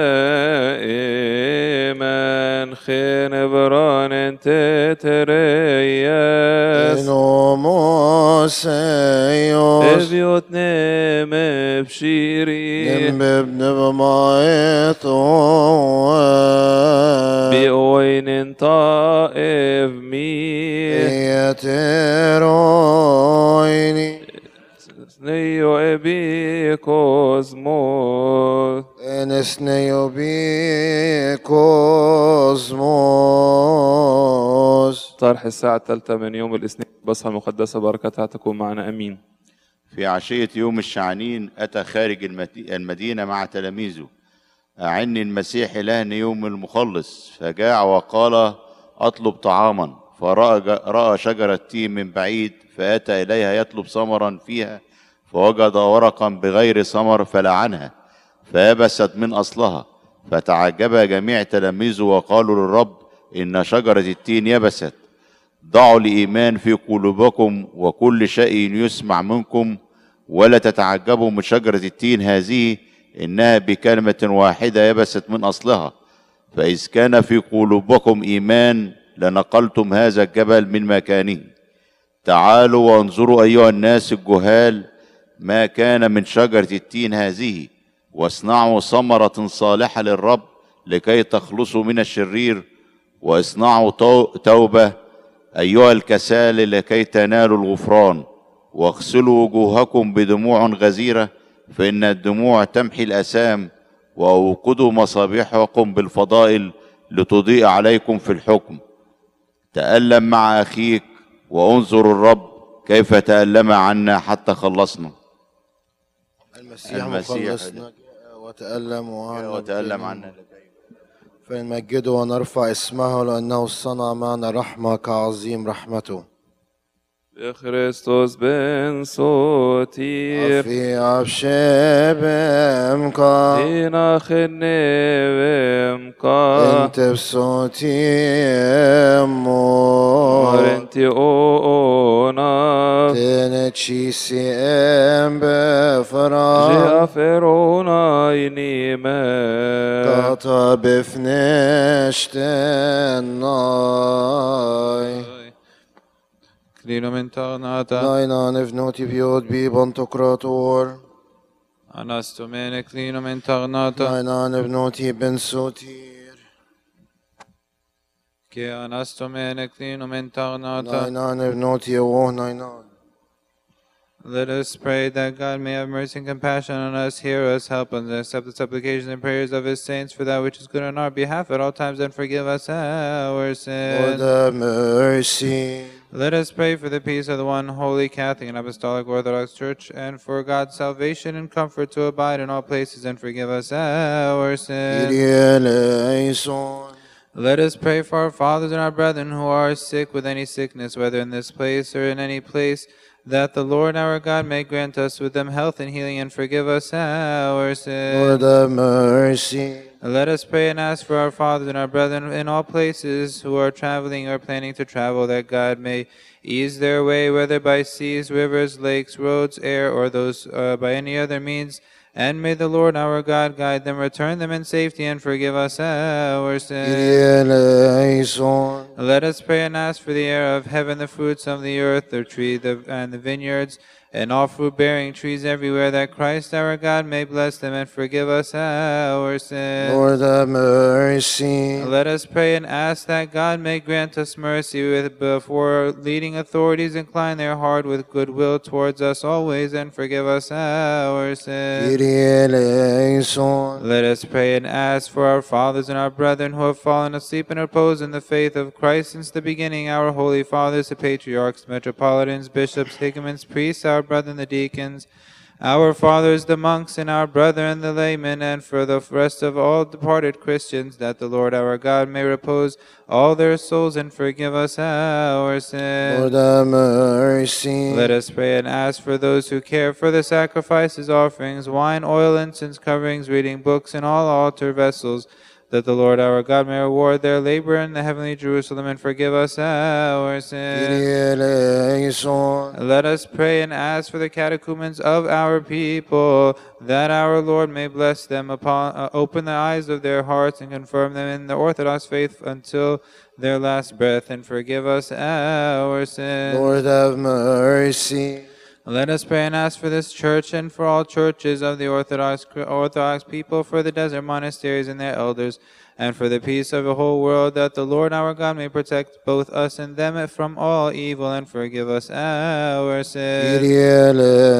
دائما. خين بران تتريس إنو موسيوس ابيوت نم بشيري نمبب نبمايتو بأوين طائف مير يترويني نيو ابي كوزموس نسنيو بي كوزموس. طرح الساعة الثالثة من يوم الاثنين بصحة المقدسة، بركتها تكون معنا أمين. في عشية يوم الشعانين أتى خارج المدينة مع تلاميذه: أعني المسيح إلهنا يوم المخلص. فجاع وقال: أطلب طعاما. فرأى رأى شجرة تين من بعيد، فأتى إليها يطلب ثمرا فيها، فوجد ورقا بغير ثمر فلعنها، فيبست من أصلها. فتعجب جميع تلاميذه وقالوا للرب: إن شجرة التين يبست. ضعوا الإيمان في قلوبكم وكل شيء يسمع منكم، ولا تتعجبوا من شجرة التين هذه، إنها بكلمة واحدة يبست من أصلها. فإذ كان في قلوبكم إيمان لنقلتم هذا الجبل من مكانه. تعالوا وانظروا أيها الناس الجهال ما كان من شجرة التين هذه، واصنعوا ثمرة صالحة للرب لكي تخلصوا من الشرير. واصنعوا توبة أيها الكسالى لكي تنالوا الغفران. واغسلوا وجوهكم بدموع غزيرة، فإن الدموع تمحي الآثام. وأوقدوا مصابيحكم بالفضائل لتضيء عليكم في الحكم. تألم مع أخيك، وانظر الرب كيف تألم عنا حتى خلصنا. المسيح مخلصنا وتألم وعنا وتألم عنا فنمجده ونرفع اسمه، لأنه صنع معنا رحمة كعظيم رحمته. بخريستوس بن صوتير في عبشي بمكا دينا خني بمكا انت بصوتي امو انتي اونا تنتشي سي ام بفرا جافرونا ينيما قطب befneshtenai. Klinomentarnata. Nainan evnoti biod bi bantokrator. Anastomene klinomentarnata. Nainan evnoti bensotir. Ke anastomene klinomentarnata. Nainan evnoti ewoh nainan. Let us pray that God may have mercy and compassion on us, hear us, help us, and accept the supplications and prayers of His saints for that which is good on our behalf at all times, and forgive us our Lord sins. have mercy. Let us pray for the peace of the one holy Catholic and Apostolic Orthodox Church, and for God's salvation and comfort to abide in all places, and forgive us our sins. Kyrie eleison. Let us pray for our fathers and our brethren who are sick with any sickness, whether in this place or in any place, that the Lord our God may grant us with them health and healing, and forgive us our sins. Lord have mercy. Let us pray and ask for our fathers and our brethren in all places who are traveling or planning to travel, that God may ease their way, whether by seas, rivers, lakes, roads, air, or those uh, by any other means. And may the Lord our God guide them, return them in safety, and forgive us our sins. Kyrie eleison. Let us pray and ask for the air of heaven, the fruits of the earth, the tree the, and the vineyards, and all fruit-bearing trees everywhere, that Christ our God may bless them and forgive us our sins. Lord have mercy. Let us pray and ask that God may grant us mercy with, before leading authorities incline their heart with goodwill towards us always, and forgive us our sins. Kyrie eleison. Let us pray and ask for our fathers and our brethren who have fallen asleep in repose in the faith of Christ since the beginning, our holy fathers, the patriarchs, metropolitans, bishops, higumens, priests, our brethren the deacons, our fathers the monks, and our brethren the laymen, and for the rest of all departed Christians, that the Lord our God may repose all their souls and forgive us our sins. Lord have mercy. Let us pray and ask for those who care for the sacrifices, offerings, wine, oil, incense, coverings, reading books, and all altar vessels, that the Lord our God may reward their labor in the heavenly Jerusalem, and forgive us our sins. Kyrie eleison. Let us pray and ask for the catechumens of our people, that our Lord may bless them, upon uh, open the eyes of their hearts, and confirm them in the Orthodox faith until their last breath, and forgive us our sins. Lord have mercy. Let us pray and ask for this church and for all churches of the Orthodox Orthodox people, for the desert monasteries and their elders, and for the peace of the whole world, that the Lord our God may protect both us and them from all evil, and forgive us our sins. Kyrie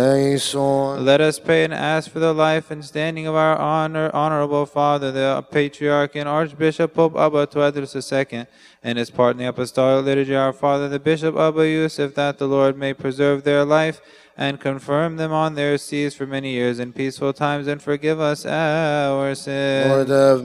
eleison. Let us pray and ask for the life and standing of our honor, honorable Father, the Patriarch and Archbishop Pope Abba Tewodros the Second, and his part in the Apostolic Liturgy, our Father, the Bishop Abba Yusuf, that the Lord may preserve their life and confirm them on their seas for many years in peaceful times, and forgive us our sins. Lord have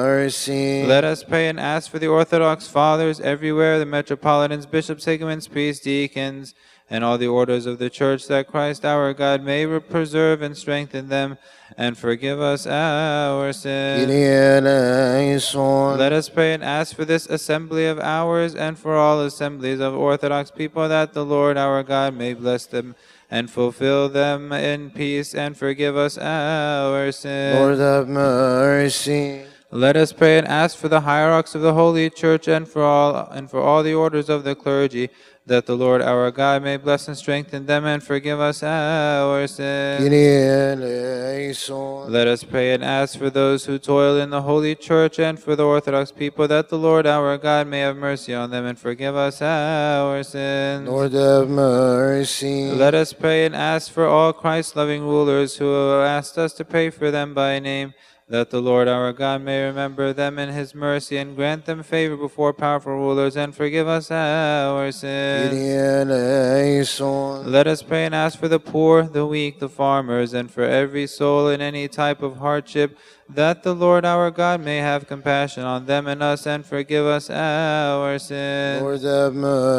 mercy. Let us pray and ask for the Orthodox Fathers everywhere, the metropolitans, bishops, higumens, priests, deacons, and all the orders of the Church, that Christ our God may preserve and strengthen them, and forgive us our sins. Kyrie eleison. Let us pray and ask for this assembly of ours, and for all assemblies of Orthodox people, that the Lord our God may bless them and fulfill them in peace, and forgive us our sins. Lord have mercy. Let us pray and ask for the hierarchs of the Holy Church, and for all and for all the orders of the clergy, that the Lord our God may bless and strengthen them, and forgive us our sins. Kyrie eleison. Let us pray and ask for those who toil in the Holy Church, and for the Orthodox people, that the Lord our God may have mercy on them, and forgive us our sins. Lord have mercy. Let us pray and ask for all Christ-loving rulers who have asked us to pray for them by name, that the Lord our God may remember them in his mercy, and grant them favor before powerful rulers, and forgive us our sins. Kyrie eleison. Let us pray and ask for the poor, the weak, the farmers, and for every soul in any type of hardship, that the Lord our God may have compassion on them and us, and forgive us our sins. Lord have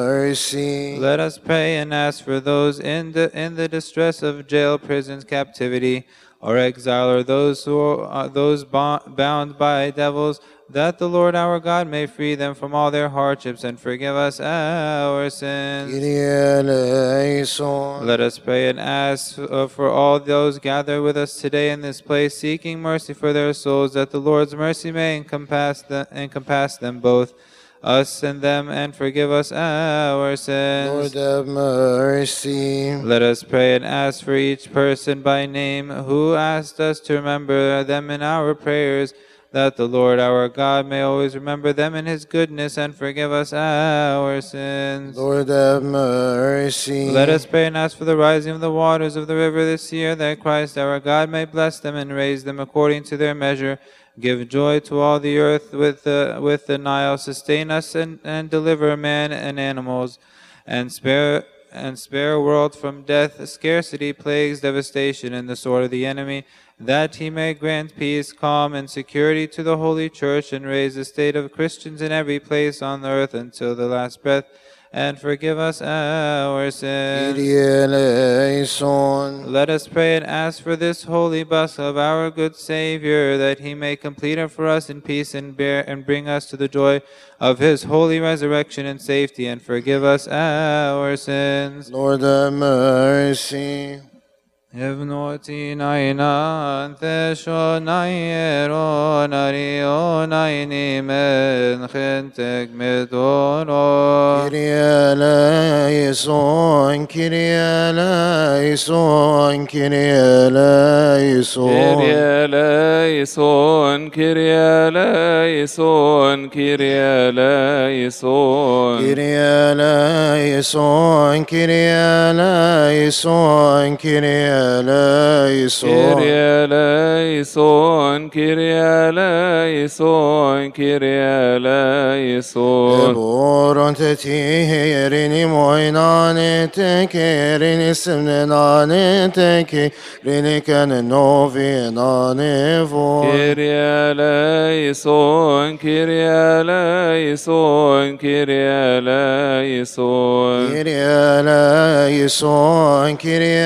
mercy. Let us pray and ask for those in the, in the distress of jail, prisons, captivity, or exile, or those who are uh, those bo- bound by devils, that the Lord our God may free them from all their hardships and forgive us our sins. Kyrie eleison. Let us pray and ask uh, for all those gathered with us today in this place, seeking mercy for their souls, that the Lord's mercy may encompass them, encompass them both, us and them, and forgive us our sins. Lord have mercy. Let us pray and ask for each person by name who asked us to remember them in our prayers, that the Lord our God may always remember them in his goodness and forgive us our sins. Lord have mercy. Let us pray and ask for the rising of the waters of the river this year, that Christ our God may bless them and raise them according to their measure. Give joy to all the earth with the, with the Nile. Sustain us and, and deliver man and animals, and spare and spare a world from death, scarcity, plagues, devastation, and the sword of the enemy, that he may grant peace, calm, and security to the Holy Church, and raise the state of Christians in every place on the earth until the last breath, and forgive us our sins. Kyrie eleison. Let us pray and ask for this holy bus of our good Savior, that he may complete it for us in peace and bear and bring us to the joy of his holy resurrection in safety, and forgive us our sins. Lord have mercy. Evnoti nainan thesho nairo nario naini men chentek medoro. Kyrie eleison. Kyrie eleison. Kyrie eleison. eleison, Kyrie eleison, Kyrie eleison. Kyrie eleison. Kyrie eleison. Kyrie eleison. Kyrie eleison, Kyrie eleison, Kyrie eleison. Eboron tetirini moinane teke, rini simnenane teke, rini kanenovine vo. Kyrie eleison, Kyrie eleison, Kyrie eleison. Kyrie eleison, Kyrie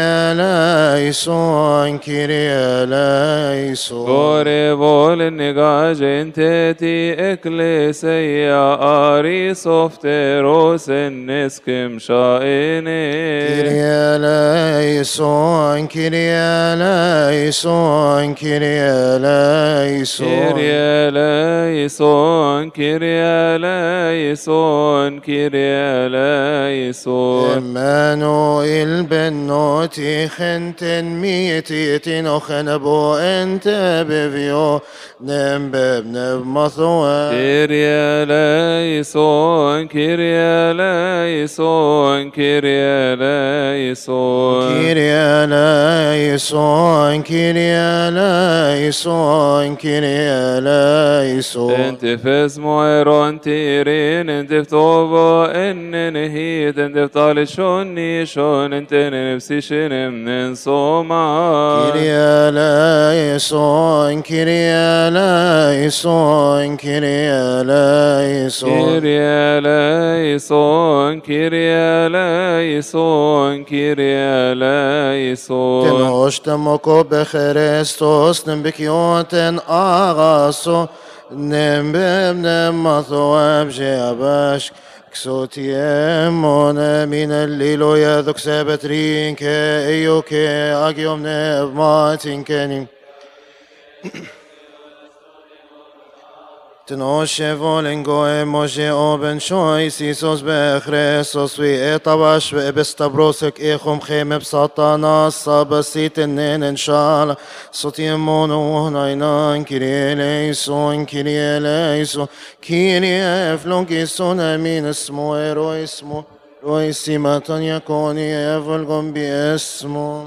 eleison, Kyrie eleison. Gore vol negajenteti ecclesia aris ofteros enneskim shaene. Kyrie eleison, Kyrie eleison, Kyrie eleison. Kyrie eleison, Kyrie eleison, Kyrie eleison. Emmanuel bennoti خنتن ميتي تنخن بو انت بفيو نمبب نبمثوى. Kyrie eleison, Kyrie eleison, Kyrie eleison. Kyrie eleison, Kyrie eleison, Kyrie eleison. Ente fesmo eron tirin, ente ftovo ennen hit, ente ftalishon nishon, ente nefsishinem nensoma. Kyrie eleison, Kyrie eleison, Kyrie eleison. Kyrie eleison, Kyrie eleison, Kyrie eleison. تنوشتمكو بخريستوس نمبكيوتن آغاسو نمبب نمثواب جياباش كسوتي امون من الليلو يذك سابترين كايوكي اجيوم نبماتين كنيم تنوشه فولنگو اموجه اوبن شوي سيسوس بخريسوس وي اتباش بستبروسك اخم خيم بسطانا صابسيت النين ان شاء الله صوتي مونو ناينان كيري ليسون كيري ليسون كيري افلونكي سون امين اسمو ايرو اسمو روي سيماتان يكوني افلغم باسمو.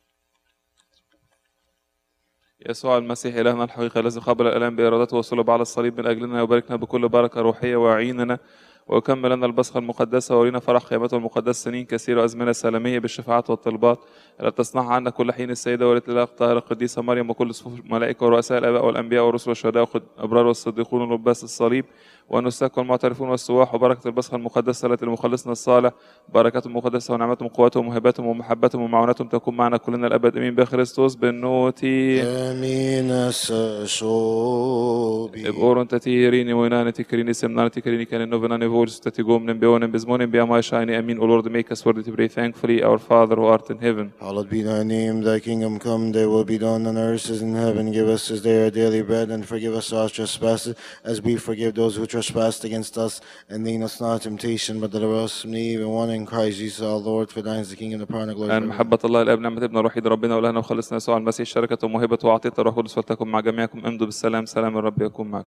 يسوع المسيح إلهنا الحقيقي الذي قبل الآلام بإرادته وصلب على الصليب من أجلنا، وباركنا بكل بركة روحية ويعيننا ويكمل لنا البصخة المقدسة ويرينا فرح قيامته المقدسة سنين كثيرة وأزمنة سلامية بالشفاعات والطلبات التي تصنعها عنا كل حين السيدة وليلة الإله الطاهرة القديسة مريم وكل صفوف الملائكة ورؤساء الآباء والأنبياء والرسل والشهداء والأبرار والصديقون ولباس الصليب والنساك والمعترفون والسواح وبركة البصخة المقدسة التي لمخلصنا الصالح بركاتهم المقدسة ونعمتهم وقوتهم وهباتهم ومحبتهم ومعونتهم تكون معنا كلنا الأبد أمين بخريستوس بالنوتي Amen. Shobi. Oron tati rini moinani tikrini semnani tikrini kan novenani voice tati gomnen beonen bezmonen beamai shiny. Amen. O Lord, make us worthy to pray thankfully. Our Father who art in heaven. Hallowed be thy name, thy kingdom come, thy will be done on earth as in heaven. Give us this day our daily bread, and forgive us our trespasses, as we forgive those who trespass against us. And lead us not into temptation, but deliver us from the evil one. In Christ Jesus our Lord, for thine is the kingdom, the power, and the glory. أن محبة الله الآب نعمة ابن الوحيد ربنا ولهنا وخلصنا يسوع المسيح شركة وموهبة وعطية الروح القدس فلتكن مع جميعكم. امضوا بالسلام. سلام الرب يكون معكم.